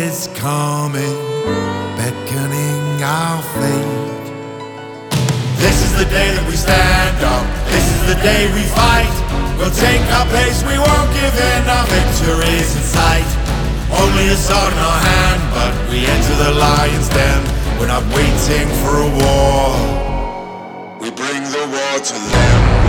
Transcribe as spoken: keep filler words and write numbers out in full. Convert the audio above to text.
is coming, beckoning our fate. This is the day that we stand up, this is the day we fight. We'll take our place, we won't give in, our victory's in sight. Only a sword in our hand, but we enter the lion's den. We're not waiting for a war, we bring the war to them.